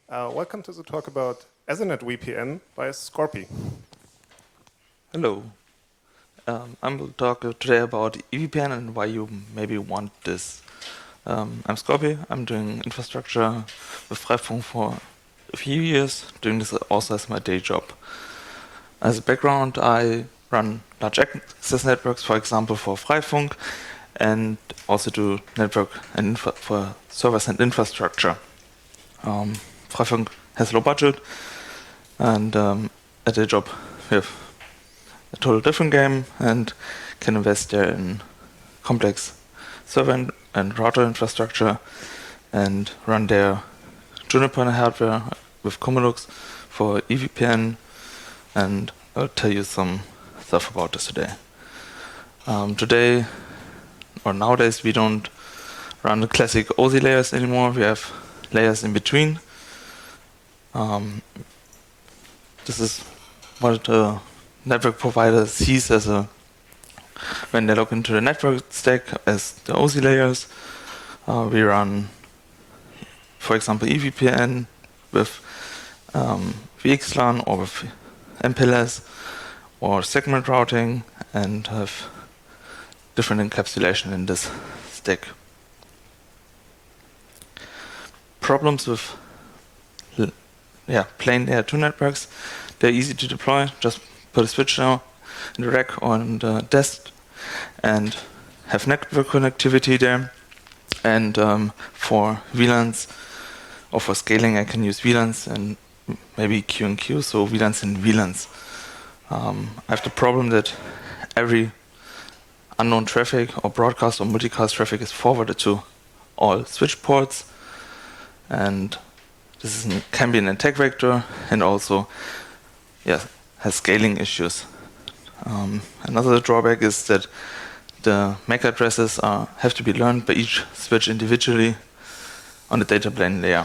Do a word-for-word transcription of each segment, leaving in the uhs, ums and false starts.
Uh, welcome to the talk about Ethernet V P N by Scorpy. Hello. Um, I'm going to talk today about E V P N and why you maybe want this. Um, I'm Scorpy. I'm doing infrastructure with Freifunk for a few years, doing this also as my day job. As a background, I run large access networks, for example, for Freifunk, and also do network and infra for servers and infrastructure. Um, Freifunk has low budget, and um, at a job we have a total different game and can invest there in complex server and, and router infrastructure and run their Juniper hardware with Cumulux for E V P N, and I'll tell you some stuff about this today. Um, today, or nowadays, we don't run the classic O S I layers anymore. We have layers in between. Um, this is what the network provider sees as a when they look into the network stack as the O S I layers. Uh, we run, for example, E V P N with um, V X LAN or with M P L S or segment routing and have different encapsulation in this stack. Problems with yeah, plain layer two networks. They're easy to deploy. Just put a switch now in the rack or on the desk and have network connectivity there. And um, for V LANs or for scaling, I can use V LANs and maybe Q and Q, so V LANs and V LANs. Um, I have the problem that every unknown traffic or broadcast or multicast traffic is forwarded to all switch ports, and this is, can be an attack vector and also yeah, has scaling issues. Um, another drawback is that the M A C addresses are, have to be learned by each switch individually on the data plane layer.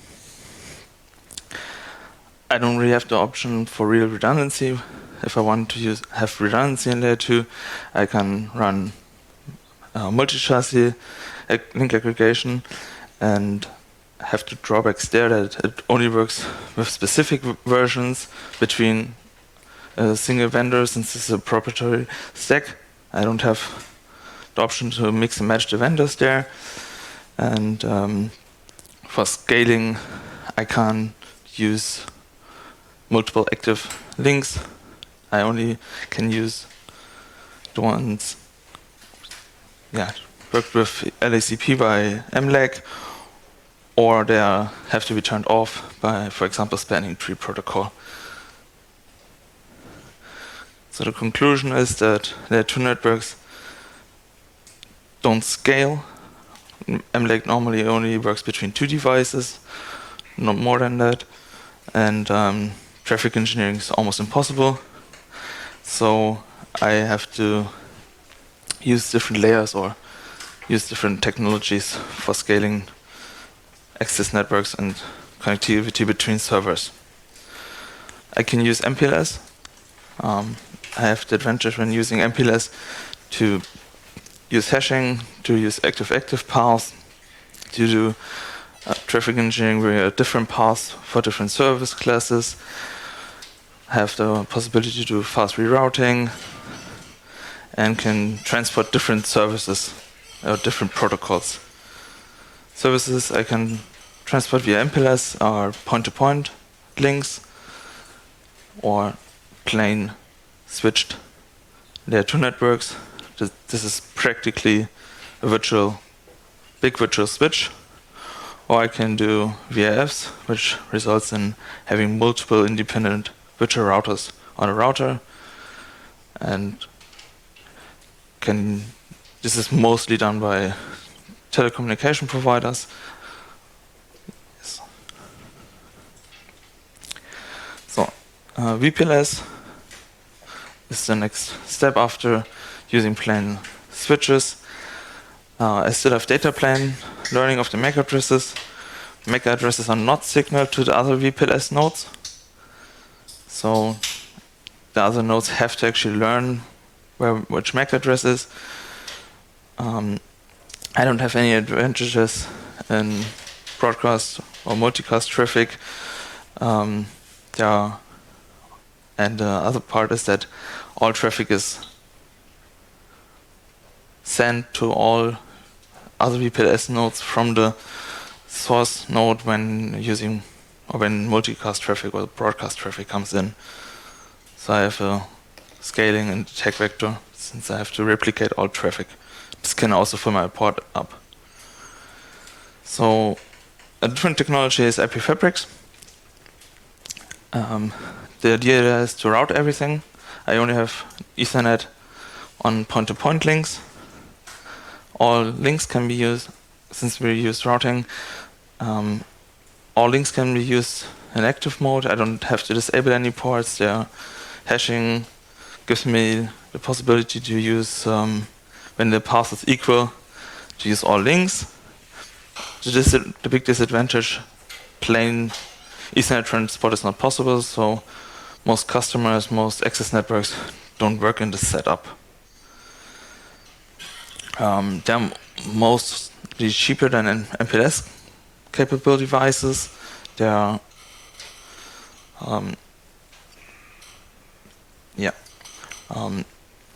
I don't really have the option for real redundancy. If I want to use have redundancy in layer two, I can run uh, multi-chassis link aggregation and have the drawbacks there that it only works with specific versions between uh, single vendors, since this is a proprietary stack. I don't have the option to mix and match the vendors there. And um, for scaling, I can use multiple active links. I only can use the ones yeah, worked with L A C P by M L A C, or they are, have to be turned off by, for example, spanning tree protocol. So the conclusion is that layer two networks don't scale. M L A C normally only works between two devices, not more than that, and um, traffic engineering is almost impossible. So I have to use different layers or use different technologies for scaling access networks and connectivity between servers. I can use M P L S. Um, I have the advantage when using M P L S to use hashing, to use active-active paths, to do uh, traffic engineering with different paths for different service classes, have the possibility to do fast rerouting, and can transport different services or different protocols. Services I can transport via M P L S are point-to-point links or plain switched layer two networks. This, this is practically a virtual, big virtual switch. Or I can do V I Fs, which results in having multiple independent virtual routers on a router, and can this is mostly done by telecommunication providers. Yes. So uh, V P L S is the next step after using plain switches. Uh, I still have data plane learning of the M A C addresses. M A C addresses are not signaled to the other V P L S nodes, so the other nodes have to actually learn where which M A C address is. Um, I don't have any advantages in broadcast or multicast traffic. Um, there are, and the other part is that all traffic is sent to all other V P L S nodes from the source node when using or when multicast traffic or broadcast traffic comes in. So I have a scaling and tag vector since I have to replicate all traffic. This can also fill my port up. So a different technology is I P Fabrics. Um, the idea is to route everything. I only have Ethernet on point-to-point links. All links can be used, since we use routing, um, all links can be used in active mode. I don't have to disable any ports. Their hashing gives me the possibility to use, um, when the path is equal, to use all links. The, dis the big disadvantage, plain Ethernet transport is not possible, so most customers, most access networks don't work in this setup. Um, they're mostly cheaper than M P L S capable devices. They are, um, yeah. Um,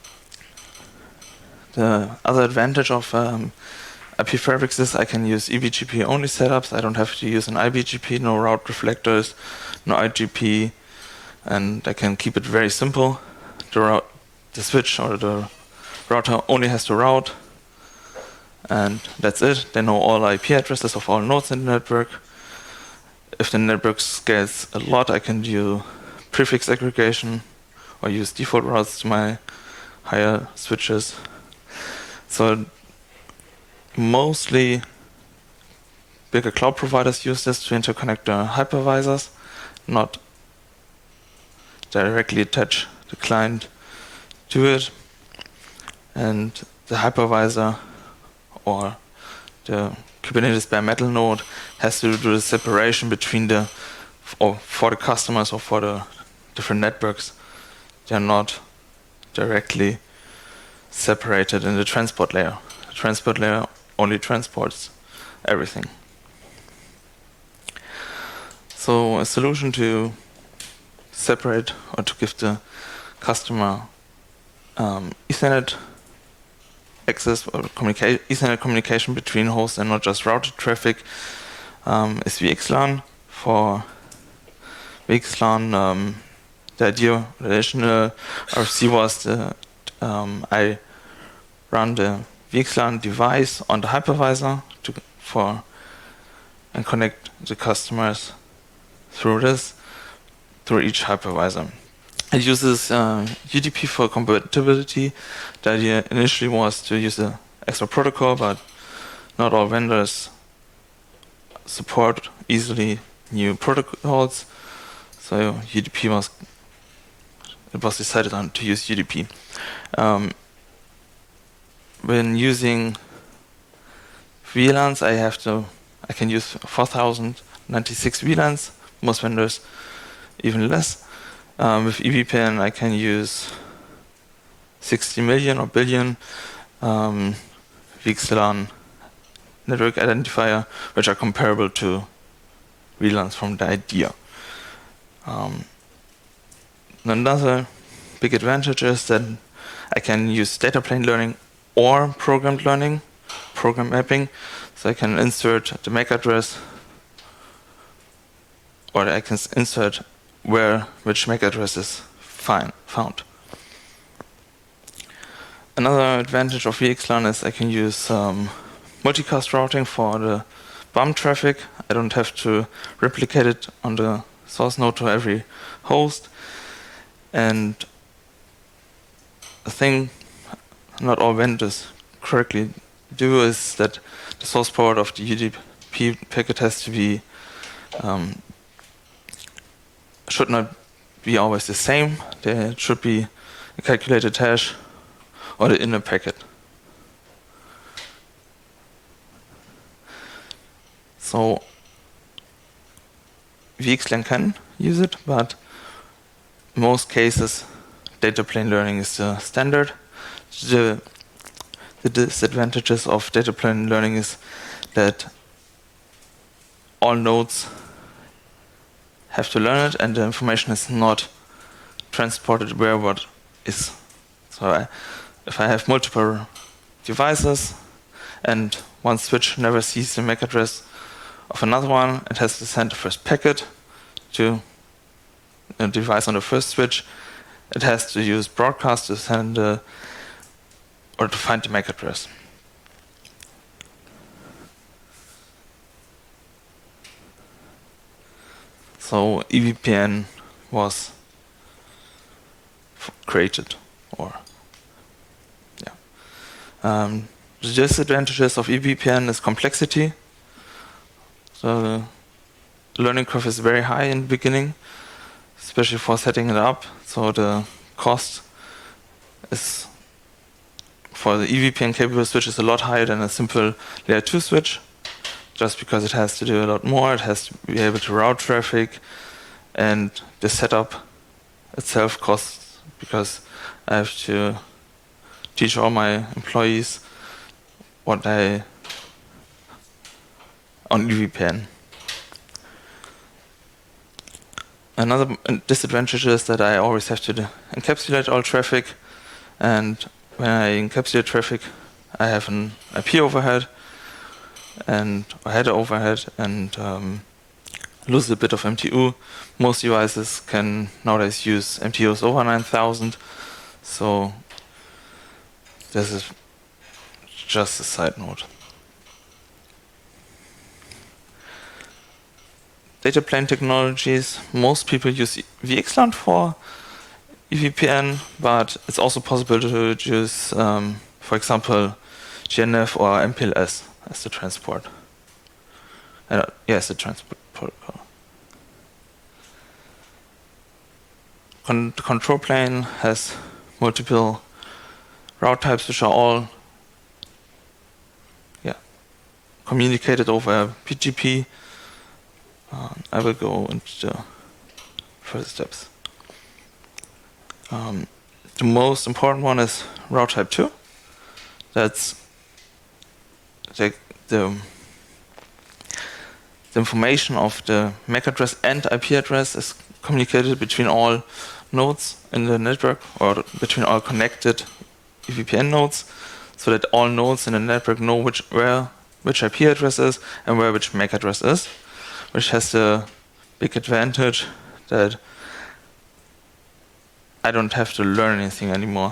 the other advantage of um, I P Fabrics is I can use E B G P only setups. I don't have to use an I B G P, no route reflectors, no I G P, and I can keep it very simple. The route, the switch or the router only has to route, and that's it. They know all I P addresses of all nodes in the network. If the network scales a lot, I can do prefix aggregation or use default routes to my higher switches. So mostly bigger cloud providers use this to interconnect the hypervisors, not directly attach the client to it. And the hypervisor or the Kubernetes bare metal node has to do the separation between the, or for the customers or for the different networks. They're not directly separated in the transport layer. The transport layer only transports everything. So a solution to separate or to give the customer um, Ethernet access or communica Ethernet communication between hosts and not just routed traffic um, is VXLAN. For VXLAN, um, the idea, the additional R F C was that um, I run the VXLAN device on the hypervisor to, for and connect the customers through this, through each hypervisor. It uses uh, U D P for compatibility. The idea initially was to use an extra protocol, but not all vendors support easily new protocols. So U D P was, it was decided on to use U D P. Um, when using V LANs, I have to, I can use four thousand ninety-six V LANs. Most vendors even less. Um, with E V P N, I can use sixty million or billion um, VXLAN network identifier, which are comparable to V LANs from the idea. Um, another big advantage is that I can use data plane learning or programmed learning, program mapping. So I can insert the M A C address, or I can insert where which M A C address is fine, found. Another advantage of VXLAN is I can use um, multicast routing for the B U M traffic. I don't have to replicate it on the source node to every host. And the thing not all vendors correctly do is that the source port of the U D P packet has to be um, should not be always the same. There should be a calculated hash or the inner packet. So VXLAN can use it, but in most cases data plane learning is the standard. The, the disadvantages of data plane learning is that all nodes have to learn it, and the information is not transported where what is. So I, if I have multiple devices and one switch never sees the M A C address of another one, it has to send the first packet to a device on the first switch. It has to use broadcast to send the, or to find the M A C address. So E V P N was created, or yeah. Um, the disadvantages of E V P N is complexity. So the learning curve is very high in the beginning, especially for setting it up. So the cost is for the E V P N capable switch is a lot higher than a simple layer two switch, just because it has to do a lot more. It has to be able to route traffic, and the setup itself costs, because I have to teach all my employees what I on E V P N. Another disadvantage is that I always have to encapsulate all traffic, and when I encapsulate traffic, I have an I P overhead and a header overhead, and um, lose a bit of M T U. Most devices can nowadays use M T Us over nine thousand, so this is just a side note. Data plane technologies, most people use V X LAN for E V P N, but it's also possible to use, um, for example, G N F or M P L S as the transport. Uh, yes, the transport protocol. Con the control plane has multiple route types, which are all yeah, communicated over P G P. Uh, I will go into the first steps. Um, the most important one is route type two. That's the, the, the information of the M A C address and I P address is communicated between all nodes in the network, or between all connected E V P N nodes, so that all nodes in the network know which where which I P address is and where which M A C address is, which has the big advantage that I don't have to learn anything anymore.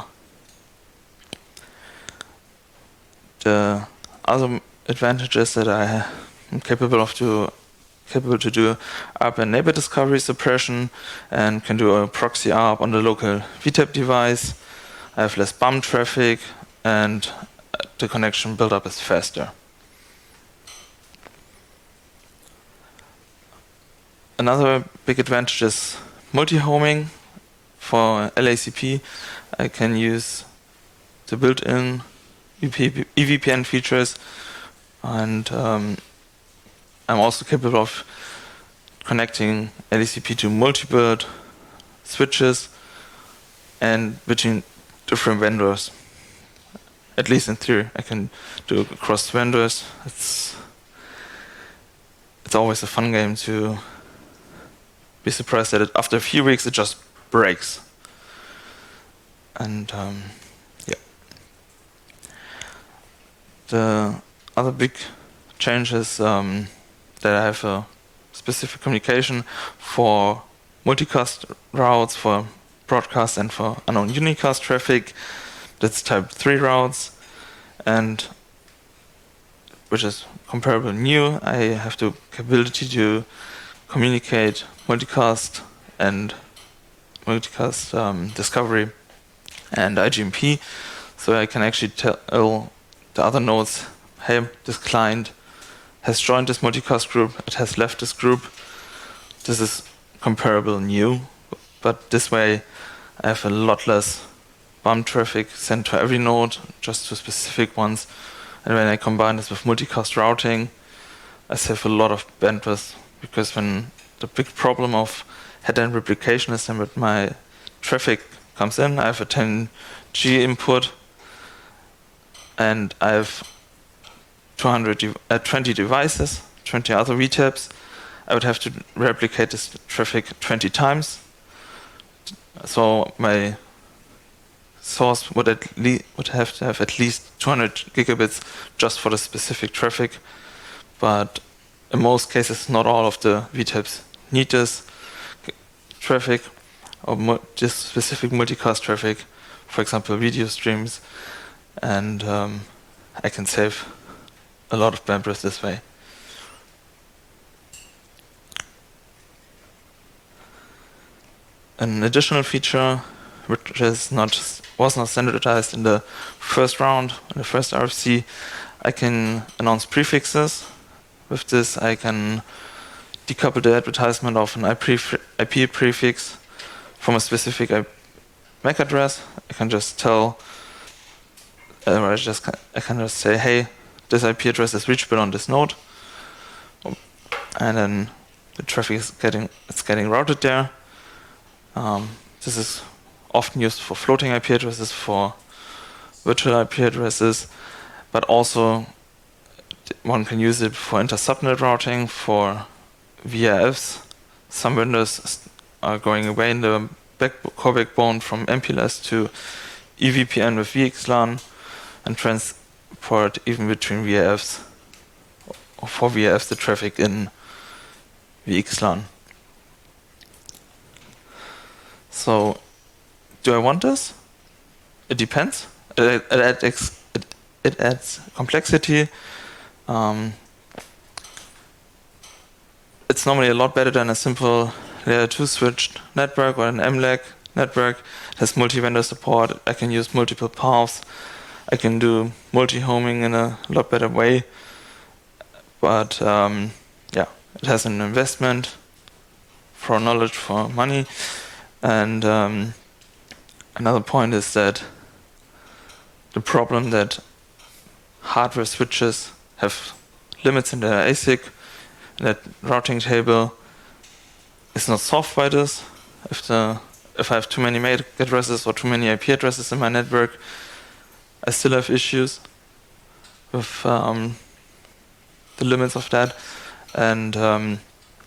The other advantage is that I am capable of to capable to do A R P and neighbor discovery suppression, and can do a proxy A R P on the local V TAP device. I have less bump traffic, and the connection build-up is faster. Another big advantage is multi-homing. For L A C P, I can use the built-in E V P N features, and um, I'm also capable of connecting L A C P to multiple switches and between different vendors. At least in theory, I can do it across vendors. It's it's always a fun game to be surprised that it, after a few weeks it just breaks. And um, yeah. The other big change is um, that I have a specific communication for multicast routes, for broadcast, and for unknown unicast traffic. That's type three routes, and which is comparable new. I have the capability to communicate multicast and multicast um, discovery and I G M P, so I can actually tell the other nodes, hey, this client has joined this multicast group, it has left this group. This is comparable new, but this way I have a lot less bump traffic sent to every node, just to specific ones. And when I combine this with multicast routing, I save a lot of bandwidth, because when the big problem of head-end replication is then with my traffic comes in, I have a ten G input, and I have two hundred, uh, twenty devices twenty other V TAPs, I would have to replicate this traffic twenty times. So my source would at least would have to have at least two hundred gigabits just for the specific traffic. But in most cases, not all of the V TAPs need this traffic or mu this specific multicast traffic. For example, video streams, and um, I can save a lot of bandwidth this way. An additional feature which is not was not standardized in the first round, in the first R F C, I can announce prefixes. With this, I can decouple the advertisement of an I P prefix from a specific M A C address. I can just tell, uh, I just I can just say, hey, this I P address is reachable on this node, and then the traffic is getting it's getting routed there. Um, this is often used for floating I P addresses, for virtual I P addresses, but also one can use it for inter-subnet routing, for V I Fs. Some vendors are going away in the back core backbone from M P L S to E V P N with V X LAN and transport even between V I Fs, or for V I Fs the traffic in V X LAN. So, do I want this? It depends. It, it, adds, it, it adds complexity. Um, it's normally a lot better than a simple layer two switched network or an M L A C network. It has multi-vendor support. I can use multiple paths. I can do multi-homing in a lot better way. But um, yeah, it has an investment for knowledge, for money. And um, another point is that the problem that hardware switches have limits in their A S I C, that routing table is not solved by this. If the if I have too many M A C addresses or too many I P addresses in my network, I still have issues with um, the limits of that. And um,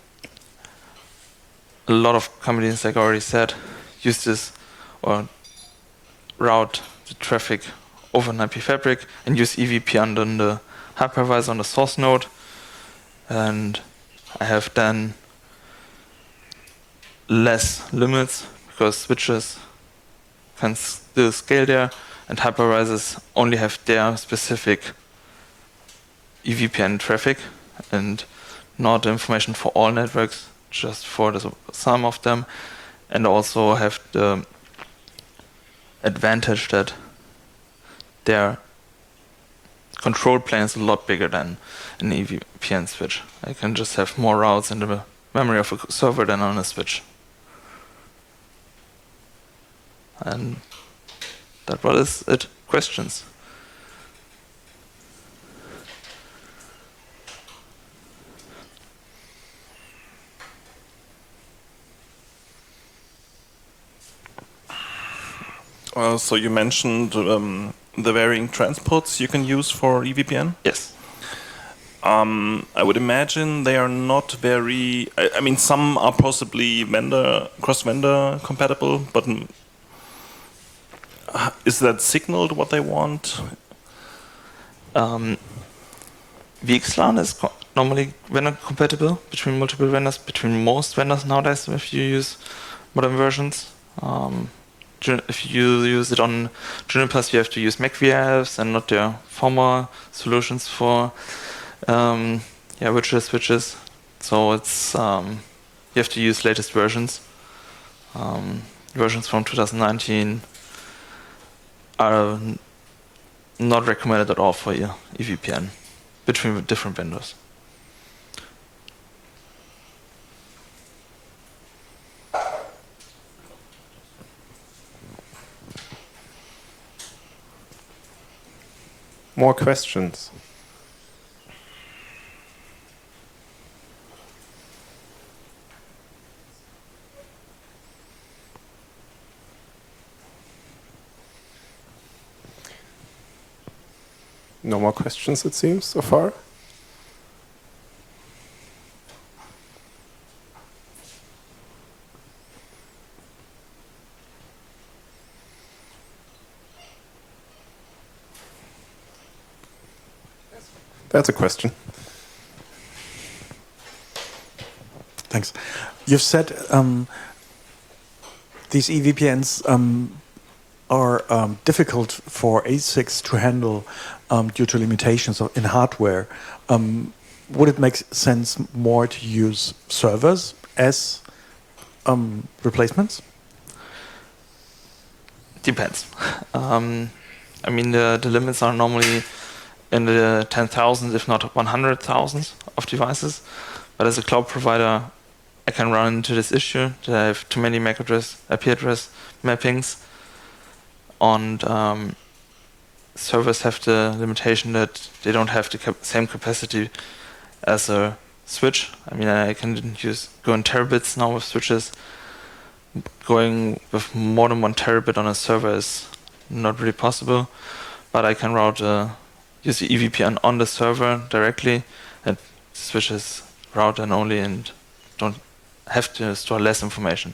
a lot of companies, like I already said, use this or route the traffic over an I P fabric and use E V P under the hypervisor on the source node. And I have then less limits because switches can still scale there, and hypervisors only have their specific E V P N traffic and not information for all networks, just for the sum of them, and also have the advantage that their control plane is a lot bigger than an E V P N switch. I can just have more routes in the memory of a server than on a switch. And that was it. Questions? Uh, so you mentioned um, the varying transports you can use for E V P N? Yes. Um, I would imagine they are not very... I, I mean, some are possibly vendor cross-vendor compatible, but mm, is that signaled what they want? Um, V X LAN is co normally vendor compatible between multiple vendors, between most vendors nowadays if you use modern versions. Um, If you use it on Juniper's, you have to use Mac V I Fs and not their former solutions for um, yeah, virtual switches. So it's um, you have to use latest versions. Um, versions from two thousand nineteen are not recommended at all for E V P N between different vendors. More questions? No more questions, it seems, so far. That's a question. Thanks. You've said um, these E V P Ns um, are um, difficult for A SICs to handle um, due to limitations of, in hardware. Um, would it make sense more to use servers as um, replacements? Depends. Um, I mean, the, the limits are normally in the ten thousands, if not one hundred thousands of devices. But as a cloud provider, I can run into this issue that I have too many M A C address, I P address mappings. And um, servers have the limitation that they don't have the cap same capacity as a switch. I mean, I can use go in terabits now with switches. Going with more than one terabit on a server is not really possible, but I can route uh, use the E V P N on the server directly, and switches route and only, and don't have to store less information.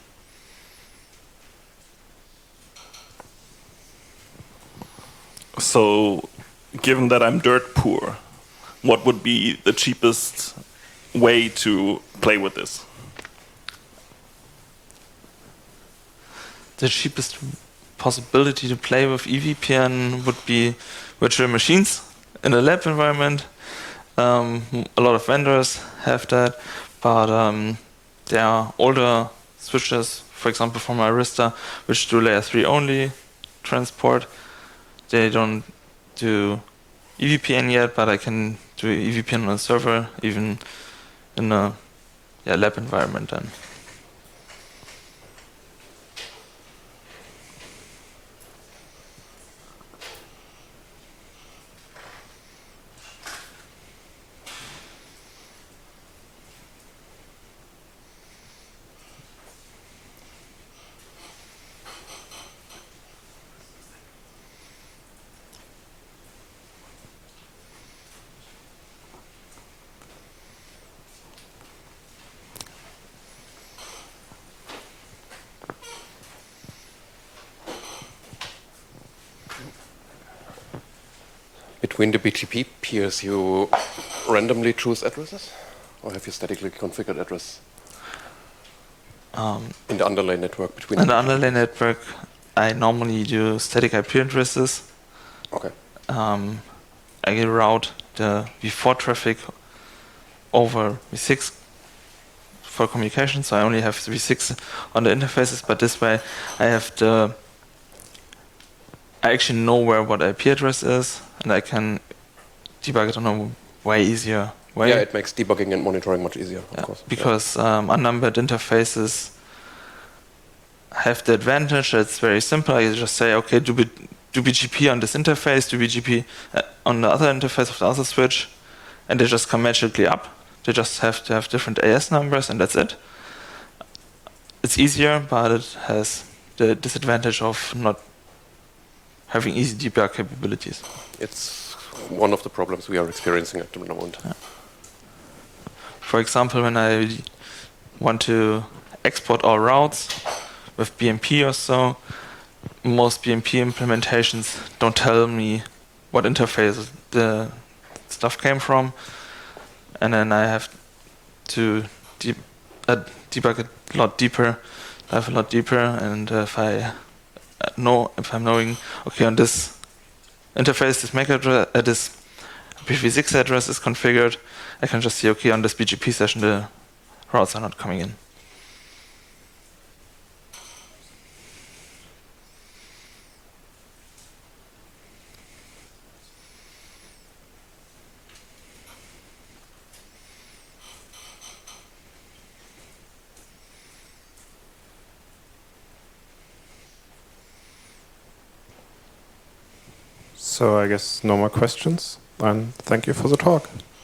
So, given that I'm dirt poor, what would be the cheapest way to play with this? The cheapest possibility to play with E V P N would be virtual machines in a lab environment. Um, a lot of vendors have that, but um, there are older switches, for example from Arista, which do layer three only transport. They don't do E V P N yet, but I can do E V P N on a server, even in a yeah, lab environment then. Between the B G P peers, you randomly choose addresses? Or have you statically configured address Um, in the underlay network between in them? the underlay network, I normally do static I P addresses. Okay. Um, I route the V four traffic over V six for communication, so I only have V six on the interfaces, but this way I have the I actually know where what I P address is, and I can debug it on a way easier way. Yeah, it makes debugging and monitoring much easier, of Yeah, course. because um, unnumbered interfaces have the advantage that it's very simple. I just say, okay, do, B do B G P on this interface, do B G P uh, on the other interface of the other switch, and they just come magically up. They just have to have different A S numbers, and that's it. It's easier, but it has the disadvantage of not having easy debug capabilities. It's one of the problems we are experiencing at the moment. Yeah. For example, when I want to export all routes with B M P or so, most B M P implementations don't tell me what interface the stuff came from, and then I have to de uh, debug it a lot deeper, dive a lot deeper, and uh, if I know, if I'm knowing, okay, on this interface, this M A C address, uh, this I P v six address is configured, I can just see, okay, on this B G P session the routes are not coming in. So I guess no more questions, and thank you for the talk.